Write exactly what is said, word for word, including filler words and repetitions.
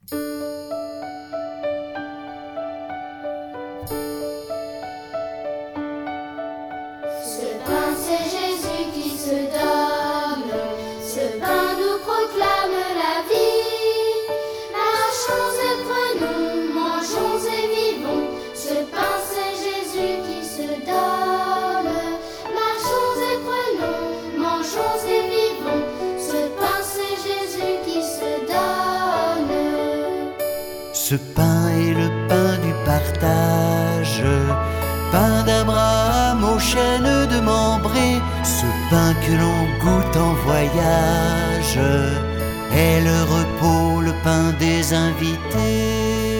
Ce pain, c'est Jésus qui se donne. Ce pain nous proclame la vie. Marchons et prenons, mangeons et vivons. Ce pain, c'est Jésus qui se donne. Marchons et prenons, mangeons et vivons. Ce pain, c'est Jésus qui se donne. Ce pain est le pain du partage, pain d'Abraham aux chaînes de Mambré. Ce pain que l'on goûte en voyage est le repos, le pain des invités.